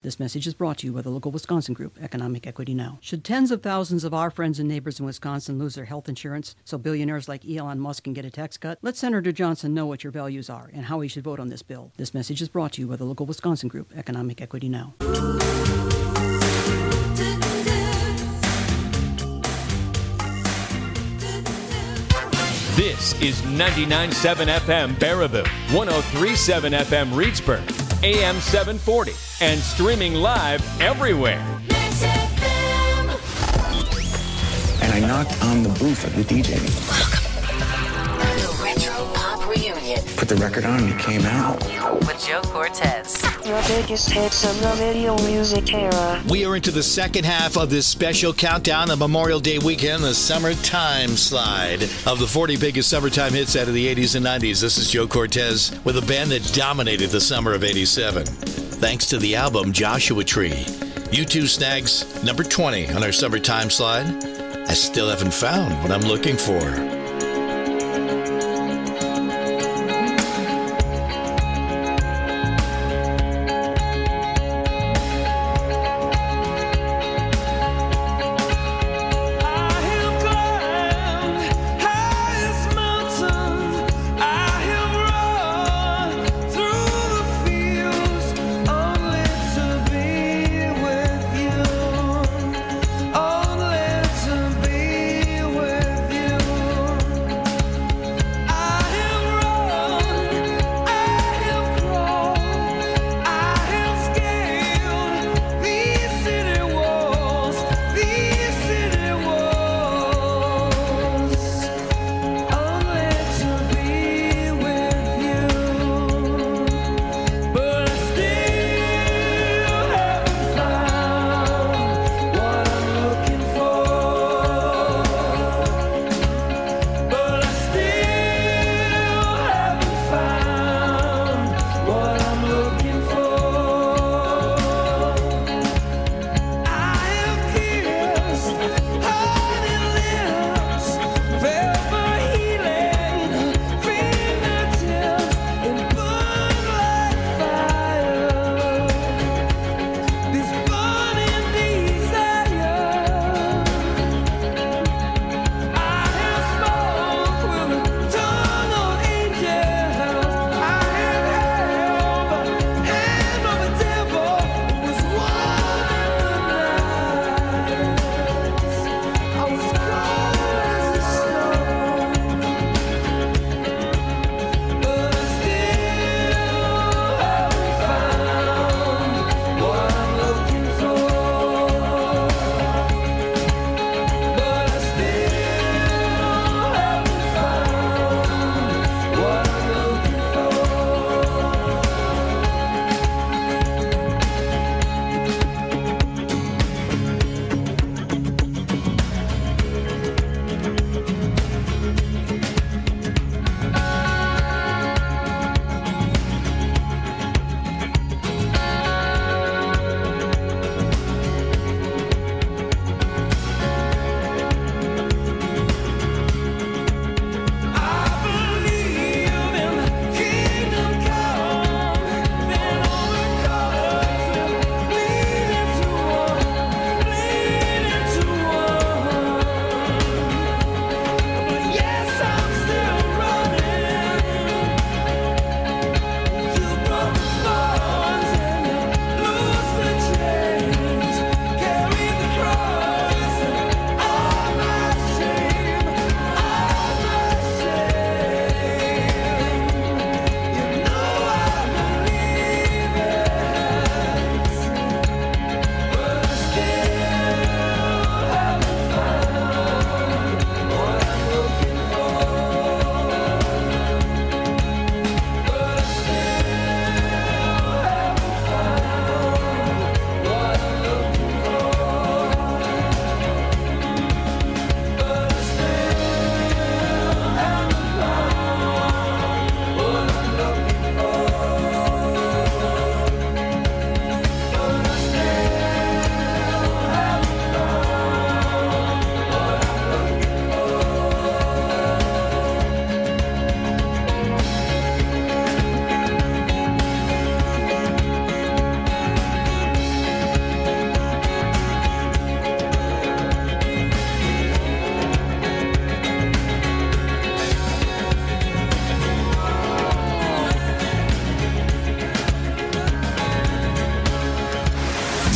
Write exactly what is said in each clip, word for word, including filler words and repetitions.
This message is brought to you by the local Wisconsin group, Economic Equity Now. Should tens of thousands of our friends and neighbors in Wisconsin lose their health insurance so billionaires like Elon Musk can get a tax cut? Let Senator Johnson know what your values are and how he should vote on this bill. This message is brought to you by the local Wisconsin group, Economic Equity Now. This is ninety-nine point seven F M Baraboo, one oh three point seven F M Reedsburg, A M seven forty, and streaming live everywhere. And I knocked on the booth of the D J. Welcome. The Retro Pop Reunion. Put the record on and it came out. With Joe Cortez. The biggest hits of the video music era. We are into the second half of this special countdown of Memorial Day weekend, the Summertime Slide of the forty biggest summertime hits out of the eighties and nineties. This is Joe Cortez with a band that dominated the summer of eighty-seven. Thanks to the album Joshua Tree. U two snags number twenty on our Summertime Slide. I still haven't found what I'm looking for.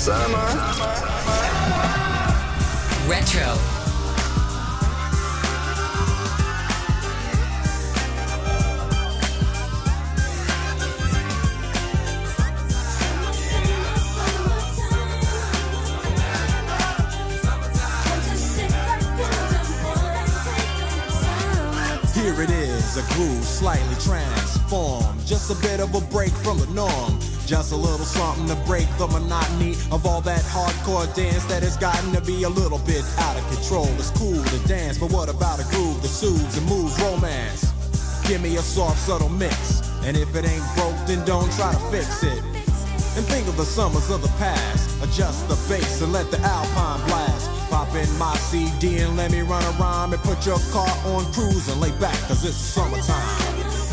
summer. Retro. Here it is, a groove slightly transformed. Just a bit of a break from the norm. Just a little something to break the monotony of all that hardcore dance that has gotten to be a little bit out of control. It's cool to dance, but what about a groove that soothes and moves romance? Give me a soft, subtle mix, and if it ain't broke, then don't try to fix it. And think of the summers of the past. Adjust the bass and let the Alpine blast. Pop in my C D and let me run around and put your car on cruise and lay back, cause it's summertime.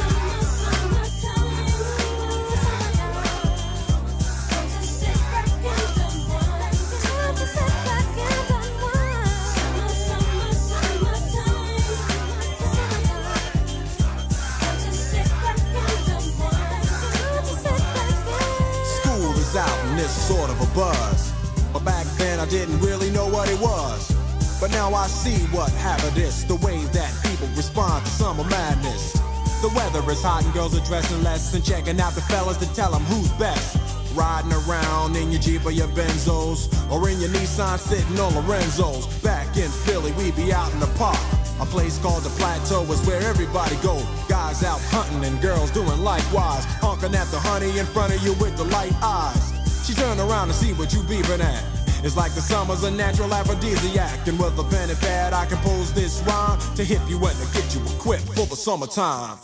Out in this sort of a buzz, but back then I didn't really know what it was. But now I see what happened is the way that people respond to summer madness. The weather is hot and girls are dressing less and checking out the fellas to tell them who's best. Riding around in your Jeep or your Benzos, or in your Nissan sitting on Lorenzo's. Back in Philly we be out in the park. A place called the Plateau is where everybody go. Guys out hunting and girls doing likewise. Honking at the honey in front of you with the light eyes. She turn around to see what you beeping at. It's like the summer's a natural aphrodisiac. And with a pen and pad I compose this rhyme to hip you and to get you equipped for the summertime.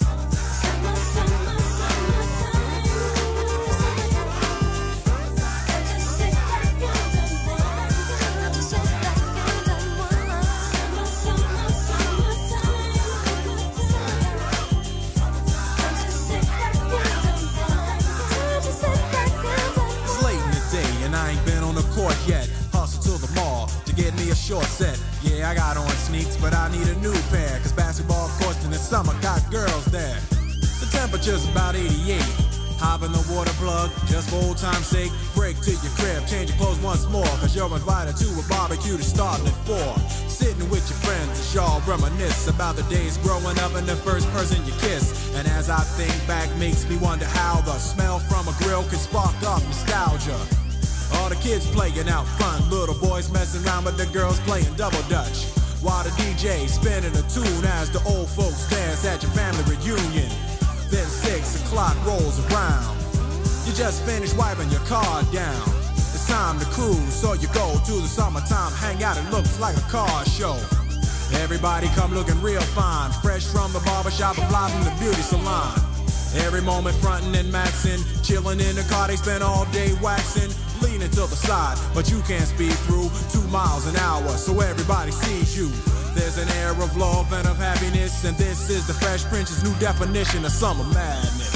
Yet, hustle to the mall to get me a short set. Yeah, I got on sneaks, but I need a new pair, cause basketball courts in the summer got girls there. The temperature's about eighty-eight. Hop in the water plug, just for old time's sake. Break to your crib, change your clothes once more, cause you're invited to a barbecue to start at four. Sitting with your friends as y'all reminisce about the days growing up and the first person you kiss. And as I think back, makes me wonder how the smell from a grill can spark up nostalgia. All the kids playing out front, little boys messing around with the girls playing double dutch. While the D J spinning a tune as the old folks dance at your family reunion. Then six o'clock rolls around. You just finished wiping your car down. It's time to cruise, so you go to the summertime hangout. It looks like a car show. Everybody come looking real fine, fresh from the barbershop or fly from the beauty salon. Every moment frontin' and maxin', chillin' in the car, they spend all day waxin'. Leaning to the side, but you can't speed through two miles an hour, so everybody sees you. There's an air of love and of happiness, and this is the Fresh Prince's new definition of summer madness.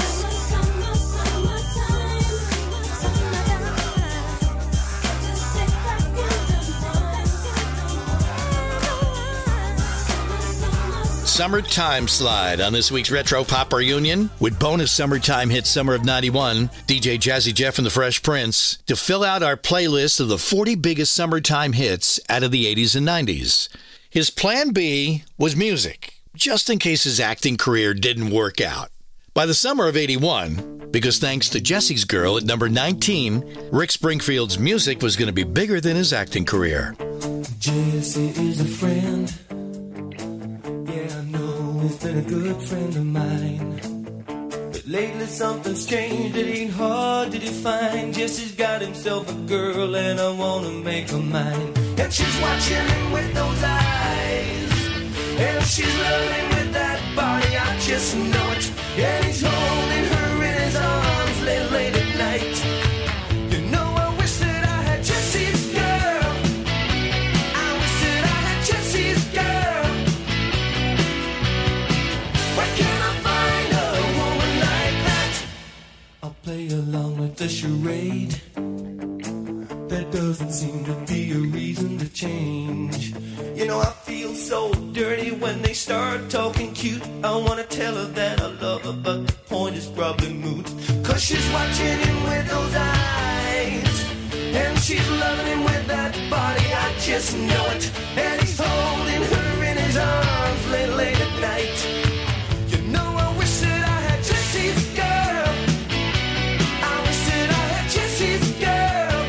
Summertime Slide on this week's Retro Pop Reunion with bonus summertime hit Summer of ninety-one, D J Jazzy Jeff and the Fresh Prince, to fill out our playlist of the forty biggest summertime hits out of the eighties and nineties. His plan B was music, just in case his acting career didn't work out. By the summer of eighty-one, because thanks to Jesse's Girl at number nineteen, Rick Springfield's music was going to be bigger than his acting career. Jesse is a friend. He's been a good friend of mine. But lately something's changed, it ain't hard to define. Jesse's got himself a girl and I wanna make her mine. And she's watching him with those eyes, and she's loving with that body, I just know it. And he's holding her in his arms late, late at night. You know I wish that I had Jesse's girl. I wish that I had Jesse's girl. Play along with the charade. There doesn't seem to be a reason to change. You know I feel so dirty when they start talking cute. I wanna tell her that I love her, but the point is probably moot. Cause she's watching him with those eyes, and she's loving him with that body, I just know it. And he's holding her in his arms late, late at night. You know, I wish that I had Jesse's girl. I wish that I had Jesse's girl.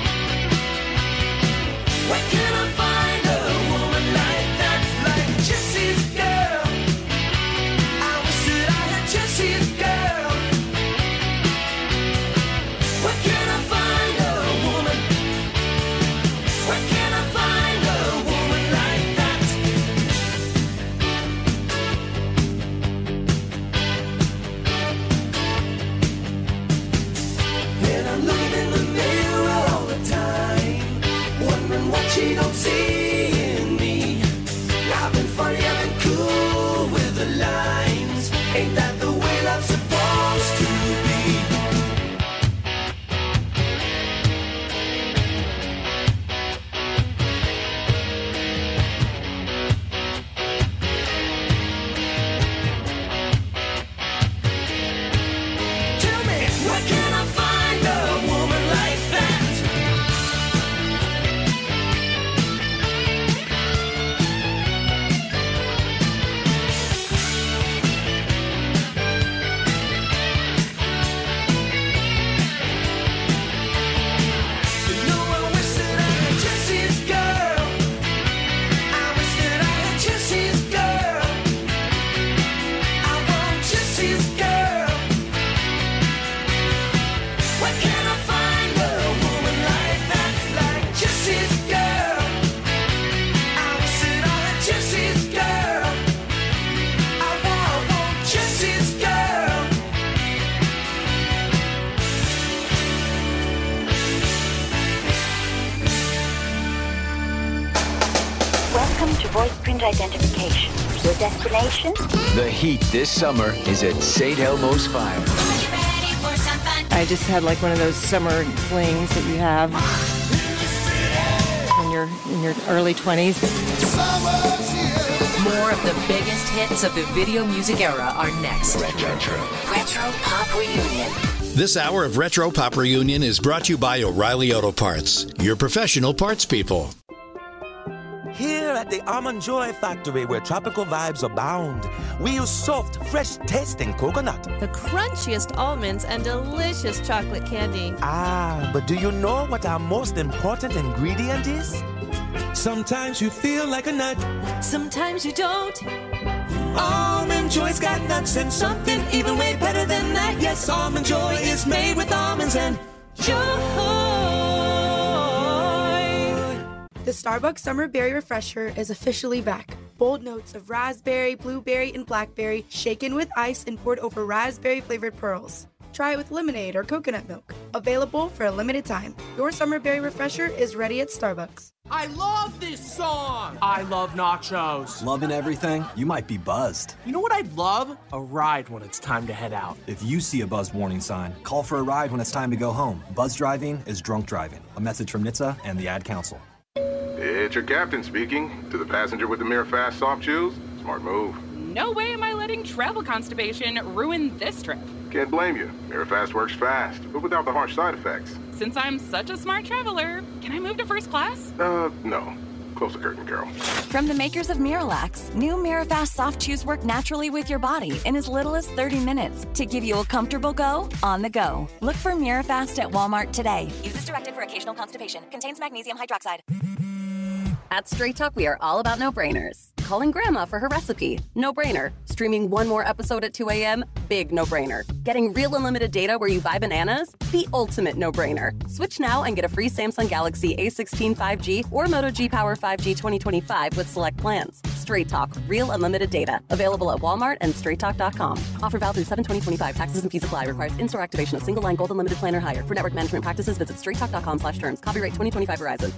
Where can I find a woman like that, like Jesse's girl? I wish that I had Jesse's girl. Where can I find a woman? Where can I find a woman like that? And I'm looking in the mirror all the time, wondering what she don't see in me. I've been funny, I've been cool with the lines. Ain't that the way love's supposed to be? Tell me, where can I find a woman like that? You know, I wish that I had Jesse's girl. I wish that I had Jesse's girl. I want Jesse's girl. Where can I find a woman like that, like Jesse's girl? I wish that I had Jesse's girl. I want, I want Jesse's girl. Welcome to voice print identification. Your destination? The heat this summer is at Saint Elmo's Fire. I just had like one of those summer flings that you have when you're in your early twenties. More of the biggest hits of the video music era are next. Retro. Retro Pop Reunion. This hour of Retro Pop Reunion is brought to you by O'Reilly Auto Parts, your professional parts people. Here at the Almond Joy Factory, where tropical vibes abound, we use soft, fresh-tasting coconut. The crunchiest almonds and delicious chocolate candy. Ah, but do you know what our most important ingredient is? Sometimes you feel like a nut. Sometimes you don't. Almond Joy's got nuts and something even way better than that. Yes, Almond Joy is made with almonds and joy. The Starbucks Summer Berry Refresher is officially back. Bold notes of raspberry, blueberry, and blackberry shaken with ice and poured over raspberry-flavored pearls. Try it with lemonade or coconut milk. Available for a limited time. Your Summer Berry Refresher is ready at Starbucks. I love this song! I love nachos. Loving everything? You might be buzzed. You know what I'd love? A ride when it's time to head out. If you see a buzz warning sign, call for a ride when it's time to go home. Buzz driving is drunk driving. A message from N H T S A and the Ad Council. It's your captain speaking. To the passenger with the Mirror Fast soft chews, smart move. No way am I letting travel constipation ruin this trip. Can't blame you. Mirror Fast works fast, but without the harsh side effects. Since I'm such a smart traveler, can I move to first class? Uh, no. Close the curtain, girl. From the makers of Miralax, new Mirafast soft chews work naturally with your body in as little as thirty minutes to give you a comfortable go on the go. Look for Mirafast at Walmart today. Use as directed for occasional constipation. Contains magnesium hydroxide. At Straight Talk, we are all about no-brainers. Calling grandma for her recipe, no-brainer. Streaming one more episode at two a.m., big no-brainer. Getting real unlimited data where you buy bananas, the ultimate no-brainer. Switch now and get a free Samsung Galaxy A sixteen five G or Moto G Power five G twenty twenty-five with select plans. Straight Talk, real unlimited data. Available at Walmart and straight talk dot com. Offer valid through seven twenty twenty-five. Taxes and fees apply. Requires in-store activation of single line gold unlimited plan or higher. For network management practices, visit straight talk dot com slash terms. Copyright twenty twenty-five Verizon.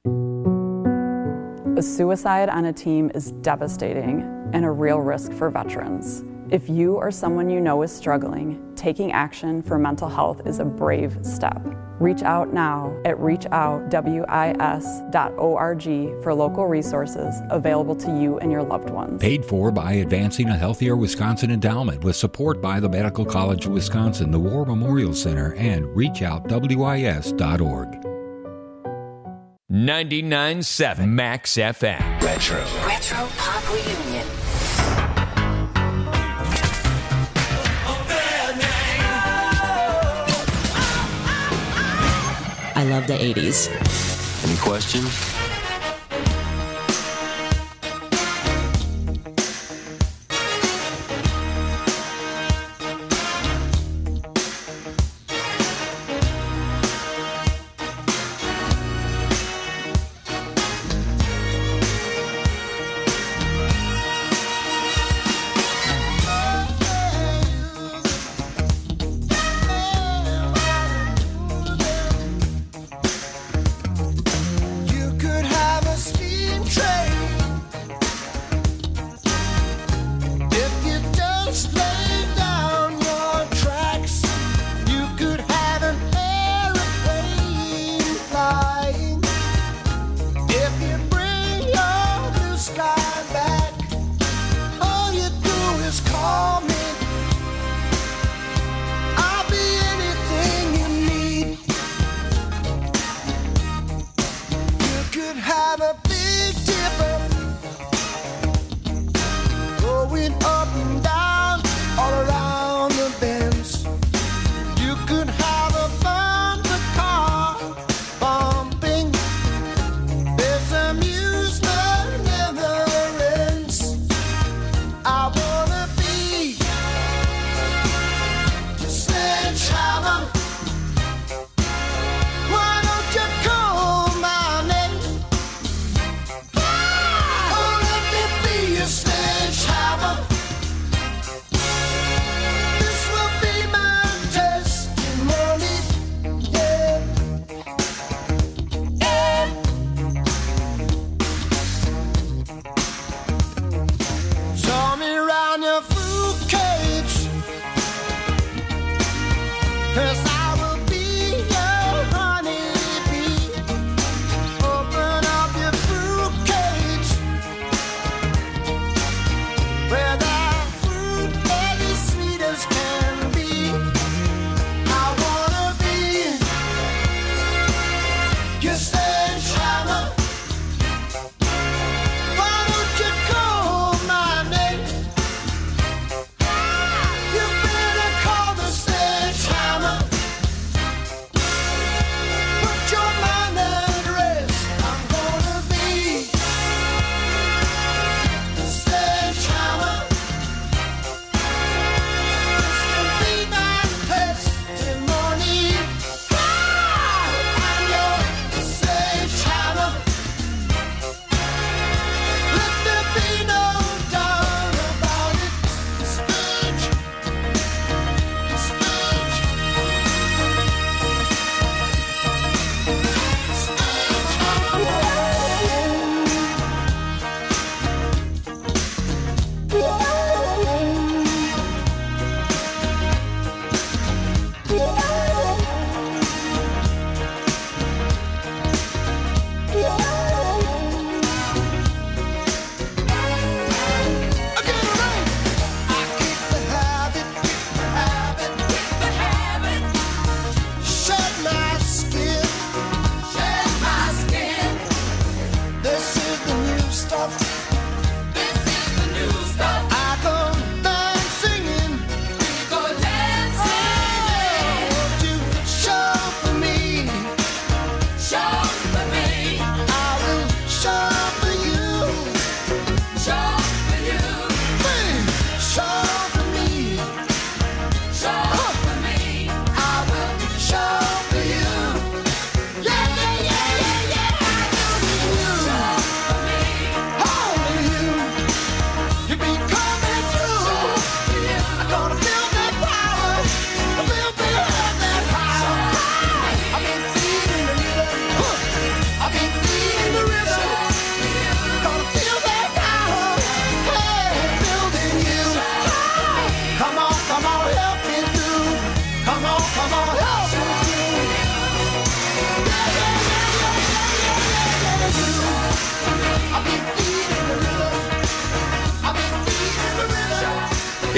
A suicide on a team is devastating and a real risk for veterans. If you or someone you know is struggling, taking action for mental health is a brave step. Reach out now at reach out wis dot org for local resources available to you and your loved ones. Paid for by Advancing a Healthier Wisconsin Endowment with support by the Medical College of Wisconsin, the War Memorial Center, and reach out wis dot org. ninety-nine point seven Max F M. Retro. Retro Pop Reunion. I love the eighties. Any questions? You could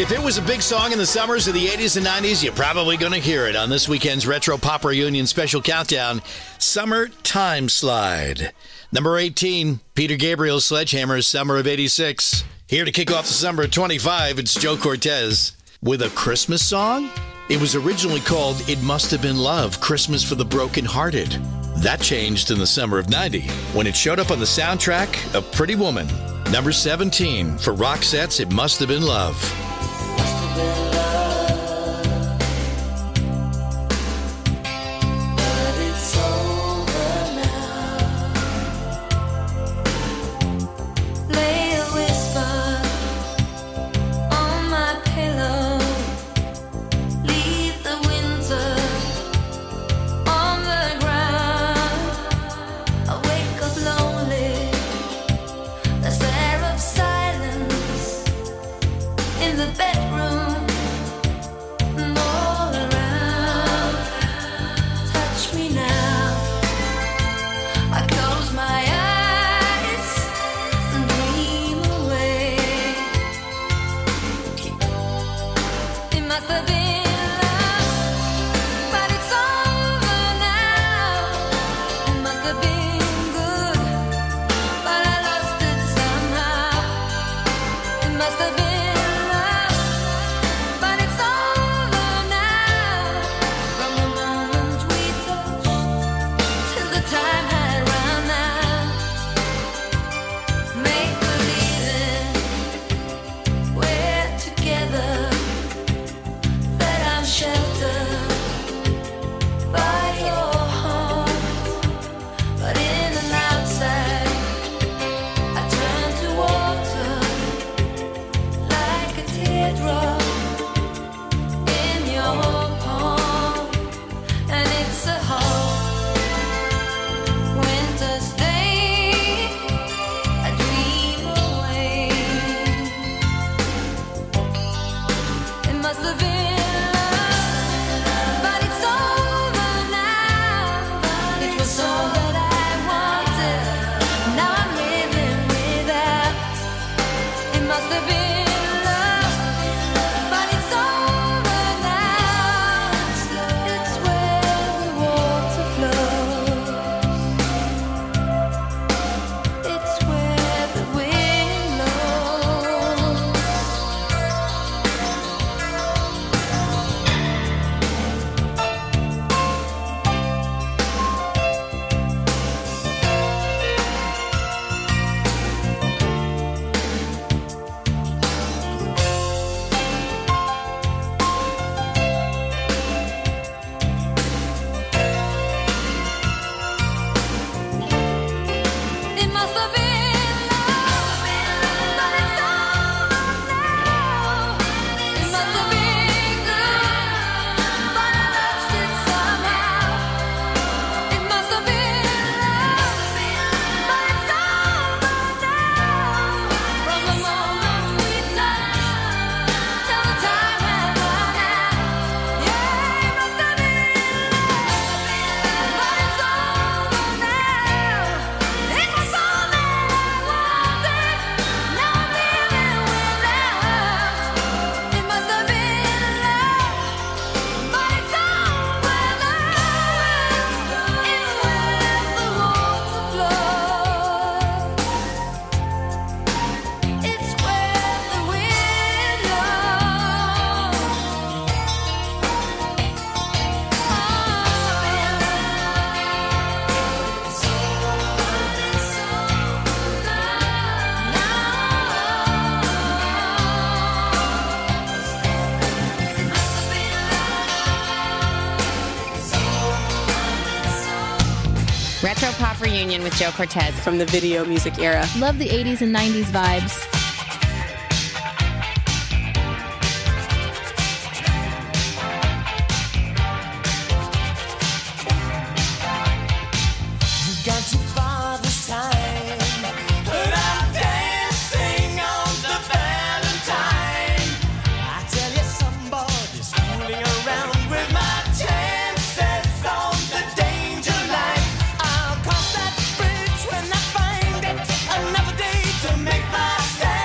If it was a big song in the summers of the eighties and nineties, you're probably going to hear it on this weekend's Retro Pop Reunion Special Countdown, Summer Time Slide. Number eighteen, Peter Gabriel's Sledgehammer's Summer of eighty-six. Here to kick off the summer of twenty-five, it's Joe Cortez with a Christmas song. It was originally called It Must Have Been Love, Christmas for the Broken-Hearted. That changed in the summer of ninety when it showed up on the soundtrack of Pretty Woman. Number seventeen for Roxette's It Must Have Been Love. Retro Pop Reunion with Joe Cortez. From the video music era. Love the eighties and nineties vibes. Another day to make my stand.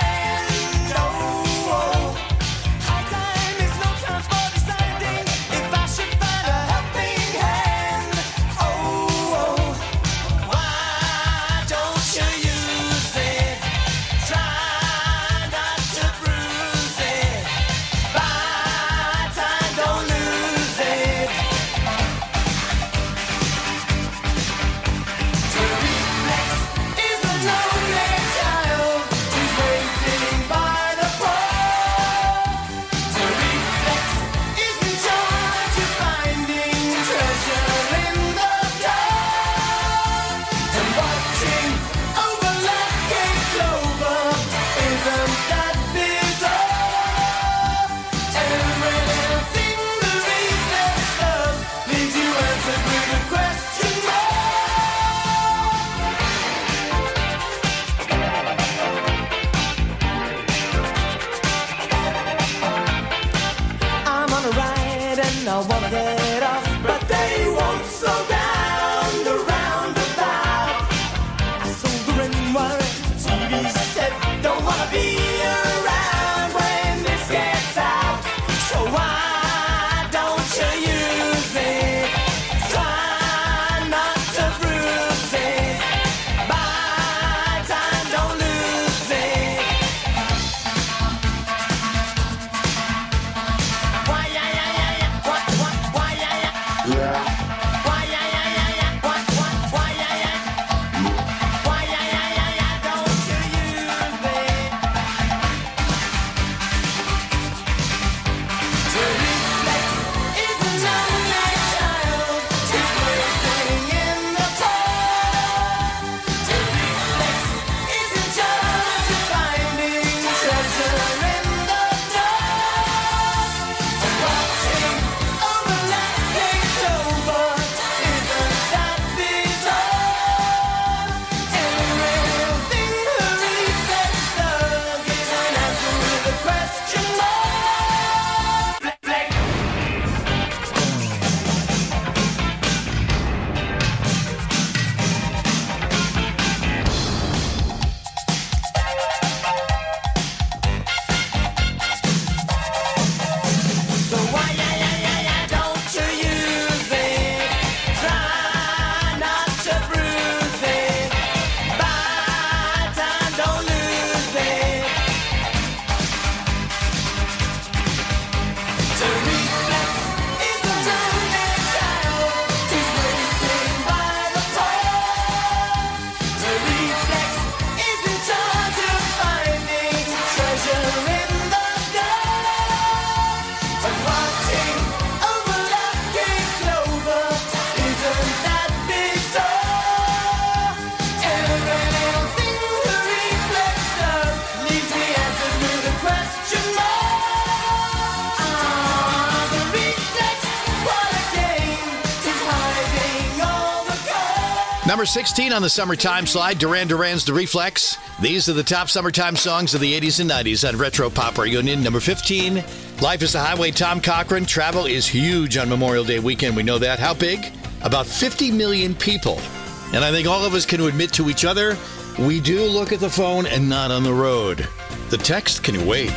Number sixteen on the summertime slide, Duran Duran's The Reflex. These are the top summertime songs of the eighties and nineties on Retro Pop Reunion. Number fifteen, Life is a Highway, Tom Cochrane. Travel is huge on Memorial Day weekend. We know that. How big? About fifty million people. And I think all of us can admit to each other, we do look at the phone and not on the road. The text can wait.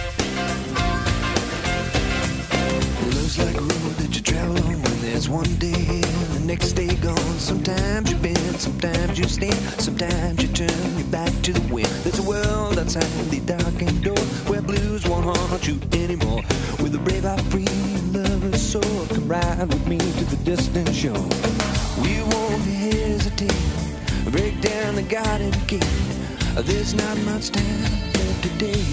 Looks like a road that you travel on when there's one day here and the next day gone. Sometimes you bend, sometimes you stand, sometimes you turn your back to the wind. There's a world outside the darkened door where blues won't haunt you anymore. With a brave heart free and lover's soul, come ride with me to the distant shore. We won't hesitate, break down the garden gate. There's not much time left today.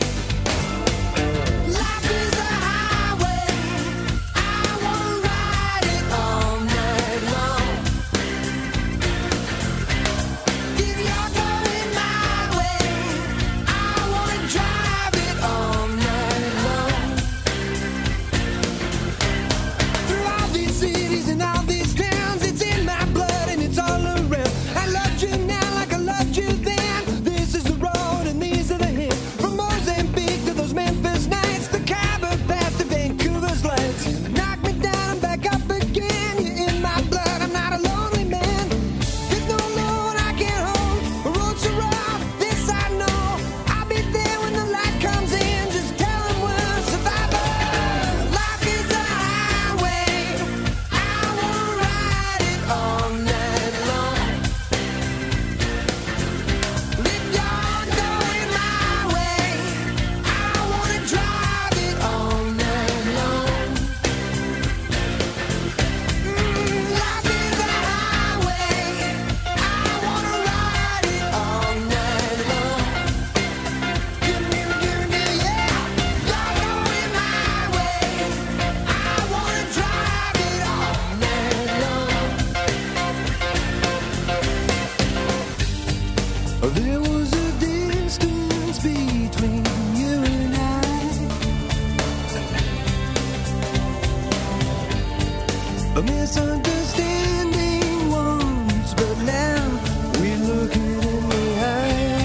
Life is a highway, I wanna ride it all night long. If you're going my way, I wanna drive it all night long. Through all these cities and all these towns, it's in my blood and it's all around. I loved you now like I loved you then. This is the road and these are the hits. From Mozambique to those Memphis nights, the Khyber Pass to Vancouver's lights. Knock me down and back up again. You're in my blood, I'm not a lonely man. There's no load I can't hold. The road's so rough, this I know. I'll be there when the light comes in. Just tell them we're survivors. Life is a highway, I wanna ride it all night long. If you're going my way, I wanna drive it all night long. Mm, life is a highway, I wanna ride it all night long. Give me, give me, give me, yeah. You're going my way, I wanna drive it all night long. There was a distance between you and I, a misunderstanding once, but now we look it in the eye.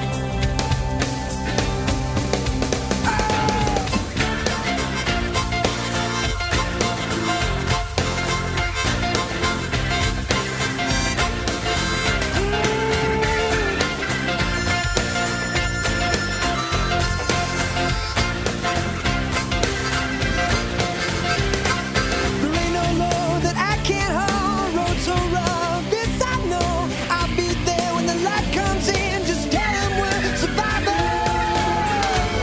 There ain't no load that I can't hold. Road so rough, this I know. I'll be there when the light comes in. Just tell them we're survivors.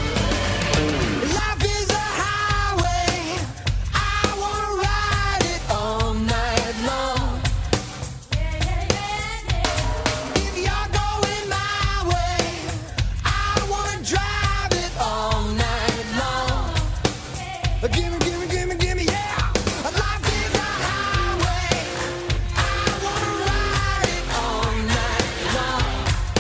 Life is a highway, I wanna ride it all night long. If you're going my way, I wanna drive it all night long. Gimme, gimme, gimme, gimme, yeah. Life is a highway, I wanna ride it all night long.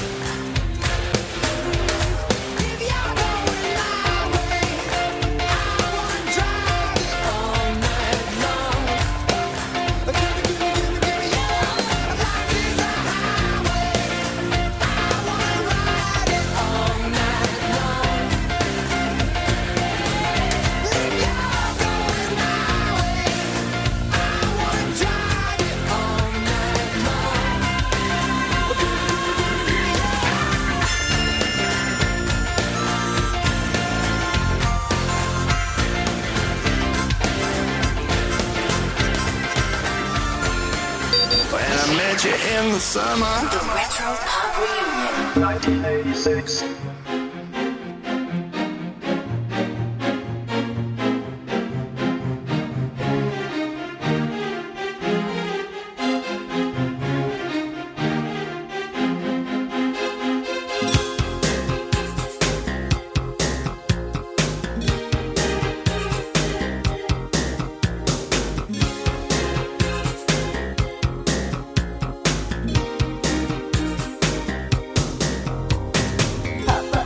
If you're going my way, I wanna drive it all night long. Gimme, gimme, gimme, gimme, yeah. Life is a highway, I wanna ride it all night long. If you're going my way, I wanna drive it all night long. When I met you in the summer, The Retro Pop Reunion. nineteen eighty-six. Papa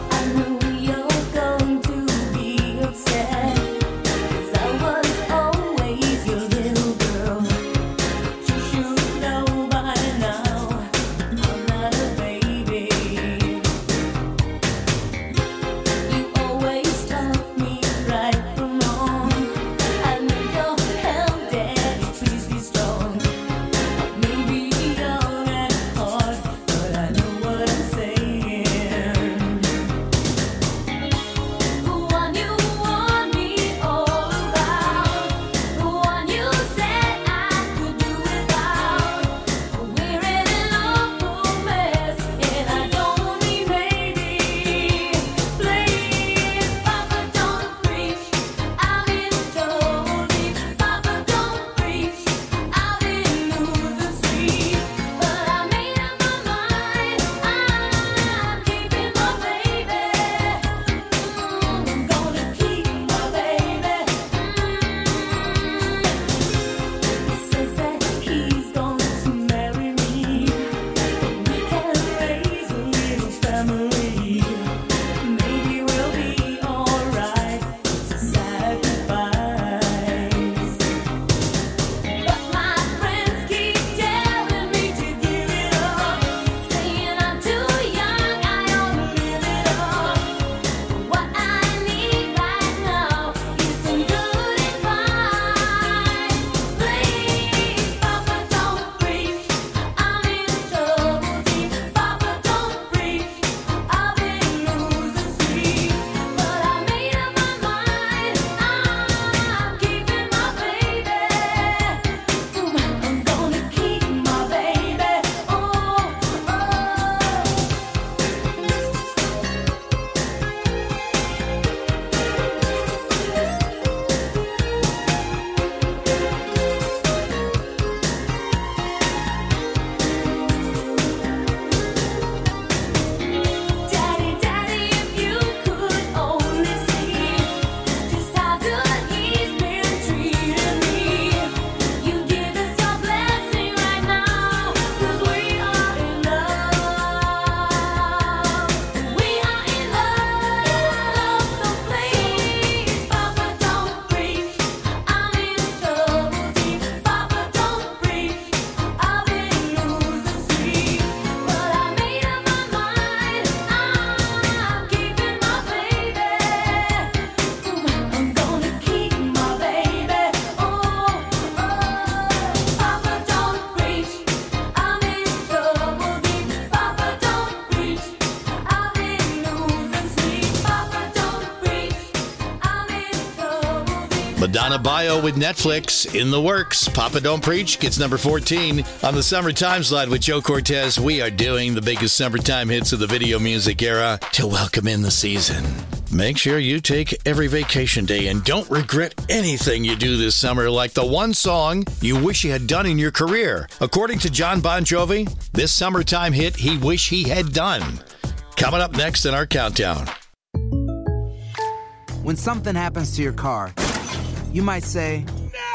Madonna bio with Netflix in the works. Papa Don't Preach gets number fourteen on the Summertime Slide with Joe Cortez. We are doing the biggest summertime hits of the video music era to welcome in the season. Make sure you take every vacation day and don't regret anything you do this summer, like the one song you wish you had done in your career. According to John Bon Jovi, this summertime hit he wish he had done. Coming up next in our countdown. When something happens to your car, you might say,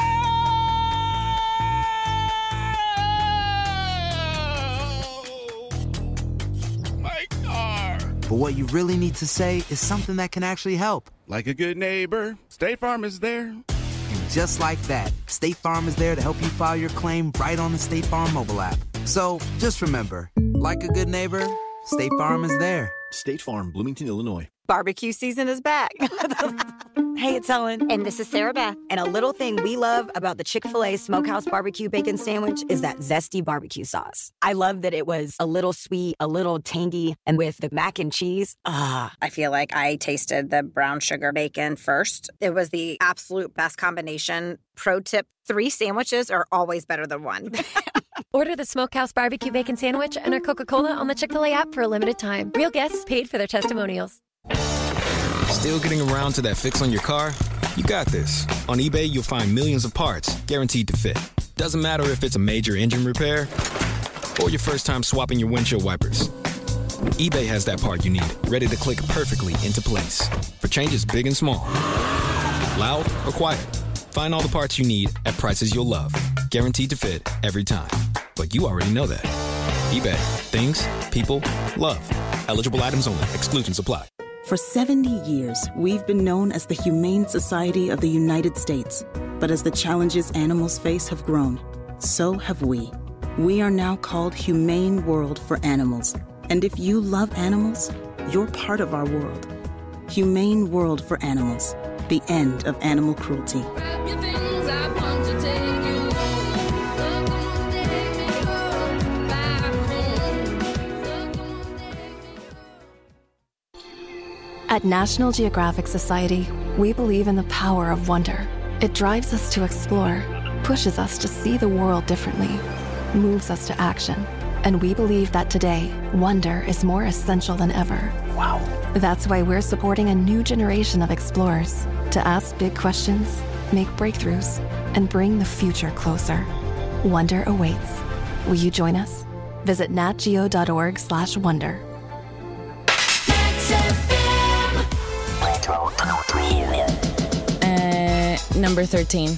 my car. But what you really need to say is something that can actually help. Like a good neighbor, State Farm is there. And just like that, State Farm is there to help you file your claim right on the State Farm mobile app. So just remember, like a good neighbor, State Farm is there. State Farm, Bloomington, Illinois. Barbecue season is back. Hey, it's Helen. And this is Sarah Beth. And a little thing we love about the Chick-fil-A Smokehouse Barbecue Bacon Sandwich is that zesty barbecue sauce. I love that it was a little sweet, a little tangy, and with the mac and cheese, ah. I feel like I tasted the brown sugar bacon first. It was the absolute best combination. Pro tip, three sandwiches are always better than one. Order the Smokehouse Barbecue Bacon Sandwich and our Coca-Cola on the Chick-fil-A app for a limited time. Real guests paid for their testimonials. Still getting around to that fix on your car? You got this. On eBay, you'll find millions of parts guaranteed to fit. Doesn't matter if it's a major engine repair or your first time swapping your windshield wipers. eBay has that part you need, ready to click perfectly into place for changes big and small. Loud or quiet, find all the parts you need at prices you'll love. Guaranteed to fit every time. But you already know that. eBay. Things, people, love. Eligible items only. Exclusions apply. For seventy years, we've been known as the Humane Society of the United States. But as the challenges animals face have grown, so have we. We are now called Humane World for Animals. And if you love animals, you're part of our world. Humane World for Animals. The end of animal cruelty. At National Geographic Society, we believe in the power of wonder. It drives us to explore, pushes us to see the world differently, moves us to action. And we believe that today, wonder is more essential than ever. Wow. That's why we're supporting a new generation of explorers to ask big questions, make breakthroughs, and bring the future closer. Wonder awaits. Will you join us? Visit natgeo.org slash wonder. Uh, number thirteen.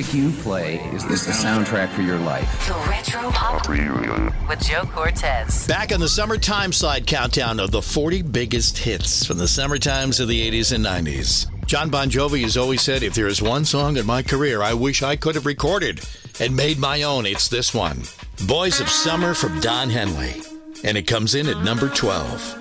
music you play is the soundtrack for your life. The Retro Pop Reunion with Joe Cortez. Back on the Summertime Slide countdown of the forty biggest hits from the summer times of the eighties and nineties. John Bon Jovi has always said, if there is one song in my career I wish I could have recorded and made my own, it's this one. Boys of Summer from Don Henley. And it comes in at number twelve.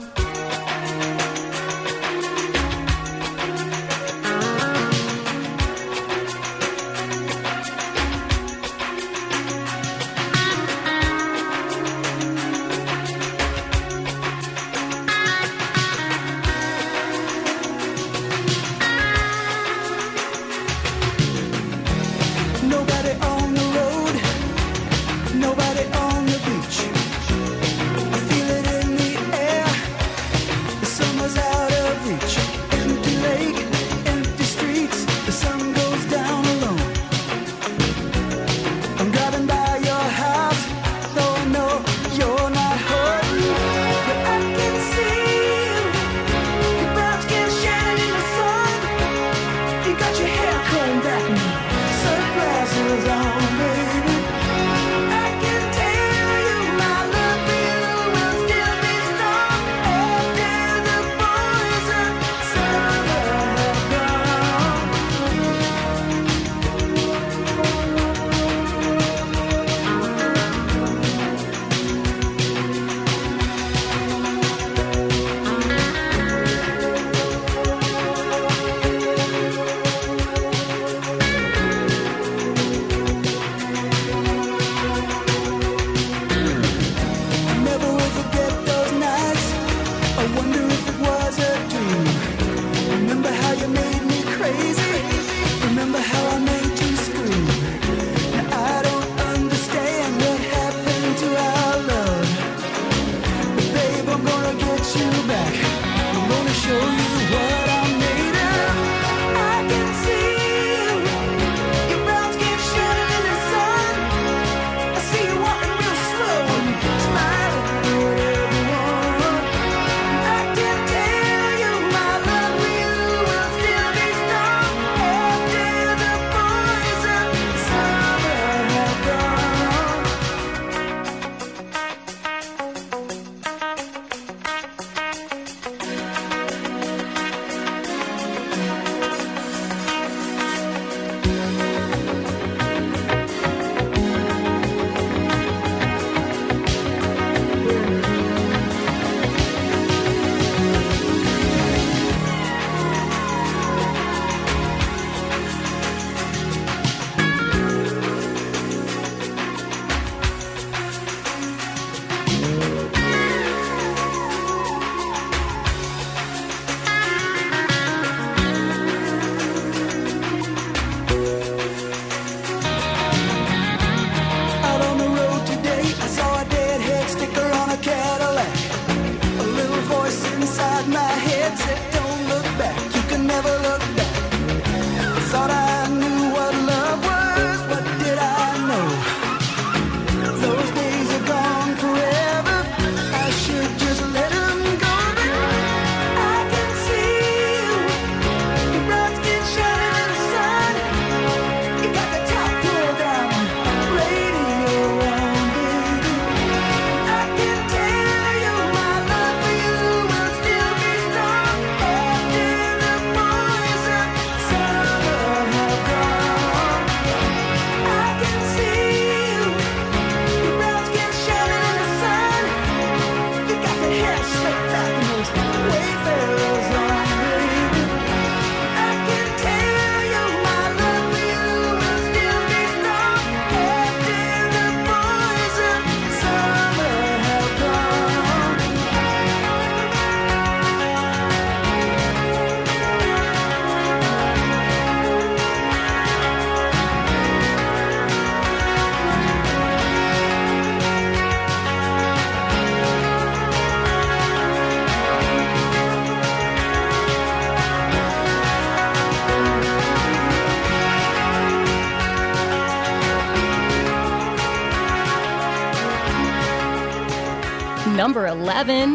Number eleven.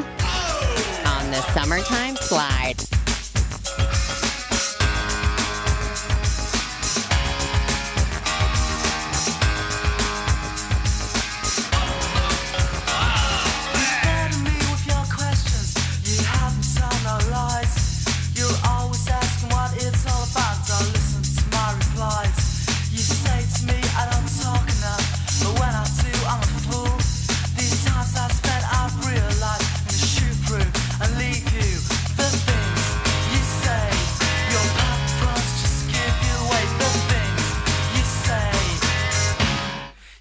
On the Summertime Slide.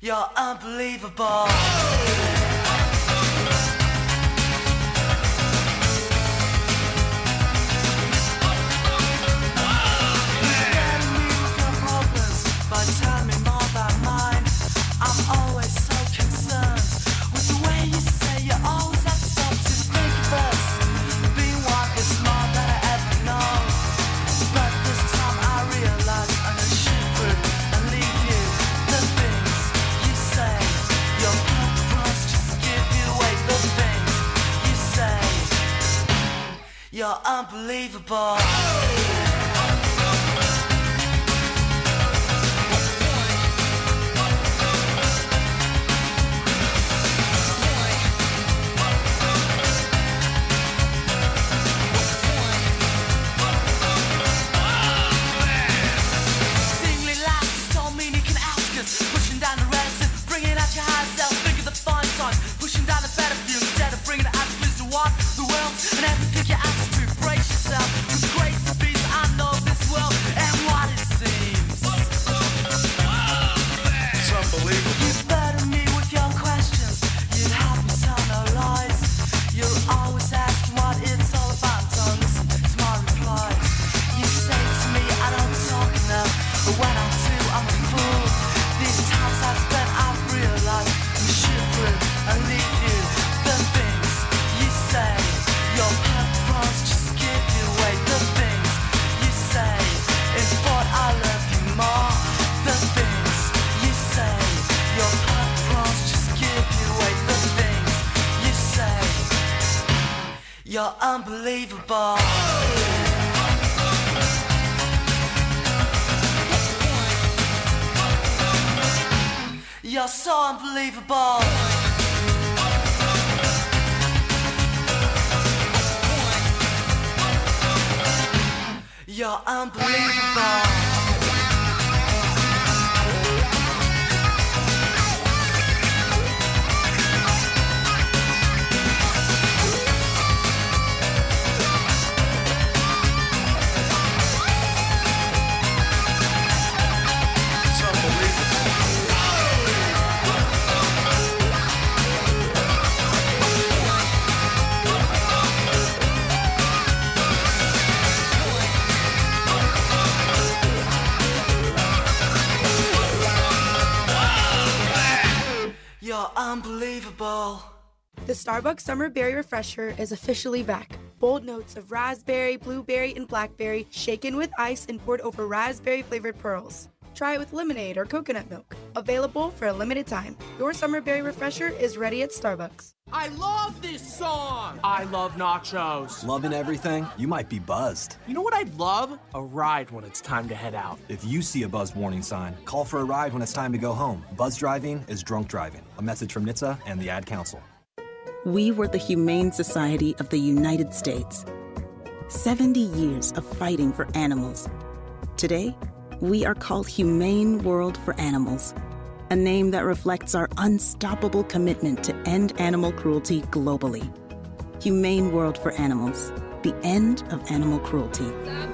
You're unbelievable. You're unbelievable. Singly laughs don't mean you can ask us. Pushing down the reticence, bringing out your high self. Think of the fine sign, pushing down the better view instead of bringing it out. Please to walk the world and have to pick your attitude. Brace yourself with grace and peace. I know this world and what it seems. It's unbelievable. You burden me with your questions. You help me tell no lies. You're always asking what it's all about. Don't listen to my replies. You say to me I don't talk enough, but when I do I'm a fool. These times I've spent I've realized you shoot through and leave you. The things you say, your purpose just give you away. The things you say, in thought I love you more. The things you say, your purpose just give you away. The things you say, you're unbelievable. You're so unbelievable. You're unbelievable. You're unbelievable. The Starbucks Summer Berry Refresher is officially back. Bold notes of raspberry, blueberry, and blackberry shaken with ice and poured over raspberry-flavored pearls. Try it with lemonade or coconut milk. Available for a limited time. Your Summer Berry Refresher is ready at Starbucks. I love this song! I love nachos. Loving everything? You might be buzzed. You know what I'd love? A ride when it's time to head out. If you see a buzzed warning sign, call for a ride when it's time to go home. Buzz driving is drunk driving. A message from N H T S A and the Ad Council. We were the Humane Society of the United States. seventy years of fighting for animals. Today, we are called Humane World for Animals, a name that reflects our unstoppable commitment to end animal cruelty globally. Humane World for Animals, the end of animal cruelty.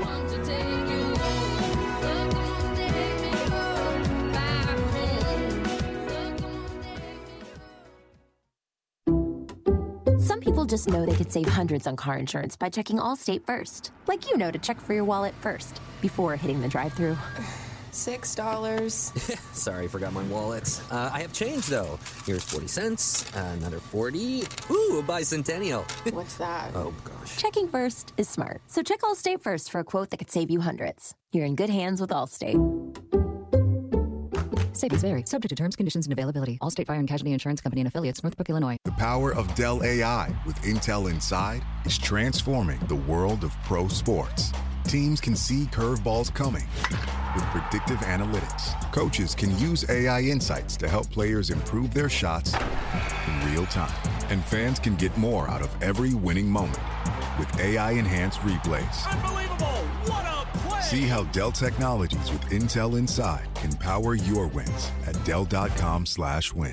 Some people just know they could save hundreds on car insurance by checking Allstate first. Like you know to check for your wallet first, before hitting the drive-thru. Six dollars. Sorry, forgot my wallet. Uh, I have change, though. Here's forty cents, uh, another forty. Ooh, a bicentennial. What's that? Oh, gosh. Checking first is smart. So check Allstate first for a quote that could save you hundreds. You're in good hands with Allstate. Savings vary. Subject to terms, conditions, and availability. Allstate Fire and Casualty Insurance Company and affiliates, Northbrook, Illinois. The power of Dell A I with Intel Inside is transforming the world of pro sports. Teams can see curveballs coming with predictive analytics. Coaches can use A I insights to help players improve their shots in real time. And fans can get more out of every winning moment with A I-enhanced replays. Unbelievable! What a play! See how Dell Technologies with Intel Inside can power your wins at Dell.com slash win.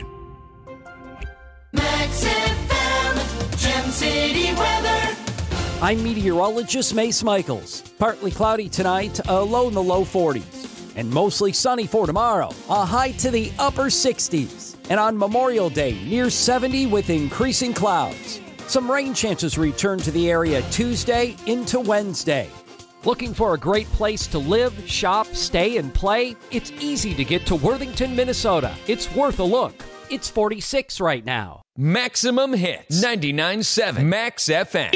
Max F M, Gem City weather. I'm meteorologist Mace Michaels. Partly cloudy tonight, a low in the low forties. and mostly sunny for tomorrow, a high to the upper sixties. And on Memorial Day, near seventy with increasing clouds. Some rain chances return to the area Tuesday into Wednesday. Looking for a great place to live, shop, stay, and play? It's easy to get to Worthington, Minnesota. It's worth a look. It's forty-six right now. Maximum Hits, ninety-nine point seven Max F M.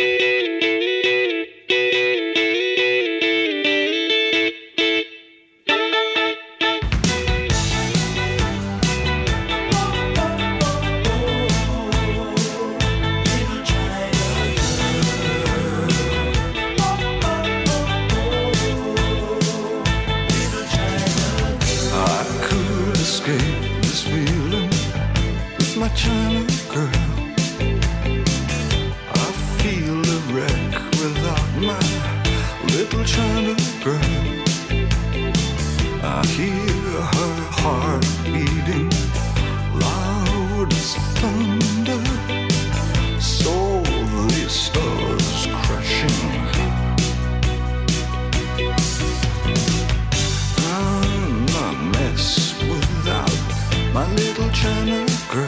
My China girl, I feel a wreck without my little China girl. I hear her heart beating loud as thunder, so the stars crashing. I'm a mess without my little China girl.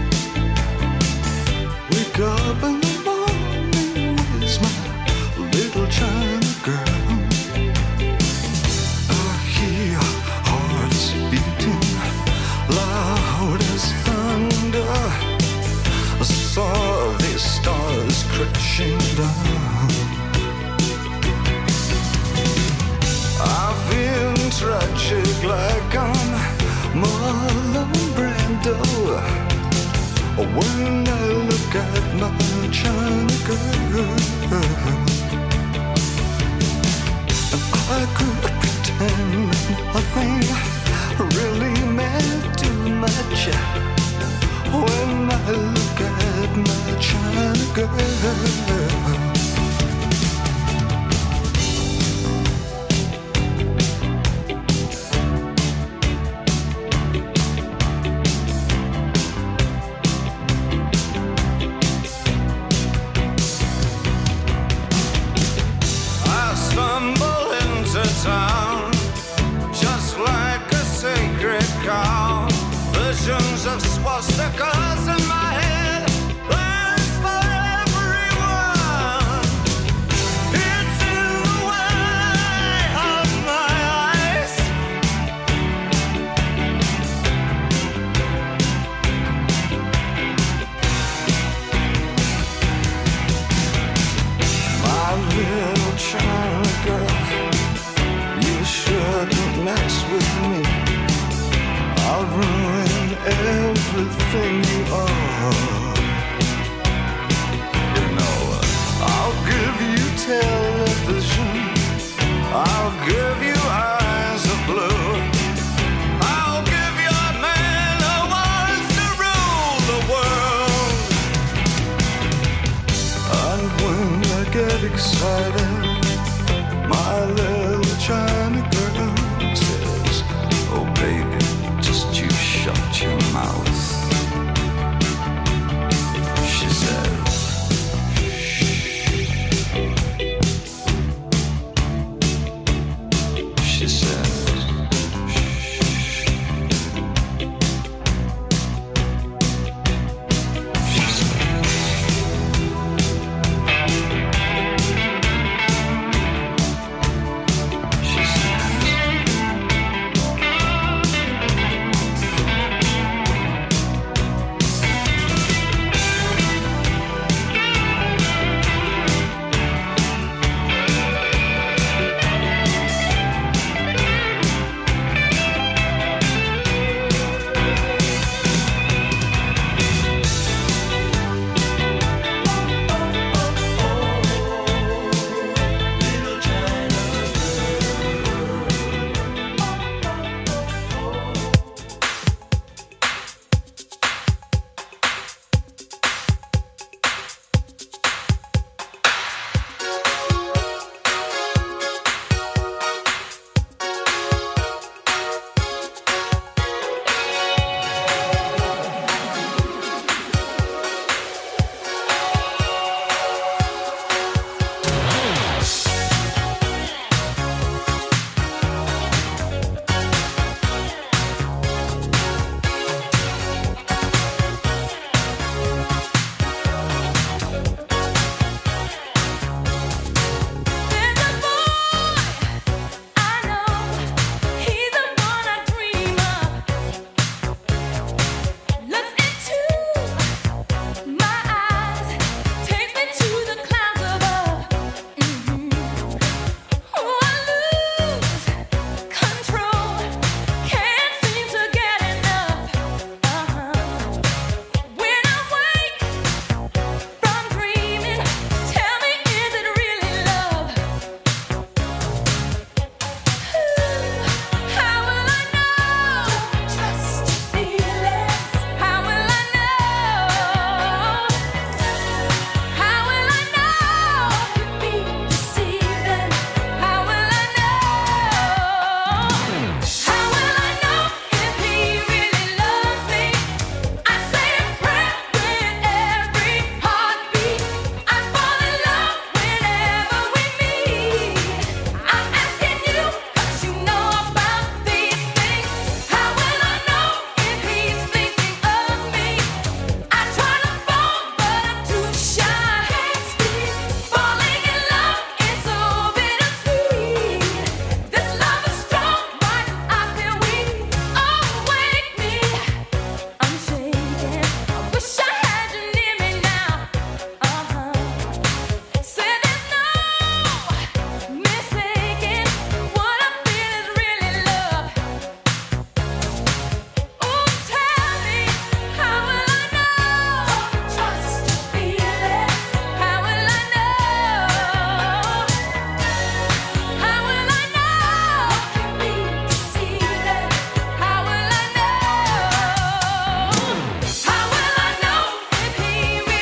Wake up in the morning with my little China girl. I hear hearts beating loud as thunder. I saw the stars crashing down. I feel tragic like I'm Marlon Brando when I look at my China girl. And I could pretend nothing really meant too much when I look at my China girl. Town, just like a sacred cow. Visions of swastikas in my head, plans for everyone. It's in the way of my eyes. My little China girl, shouldn't mess with me. I'll ruin everything you are. You know, I'll give you television, I'll give you eyes of blue, I'll give you a man who wants to rule the world. And when I get excited,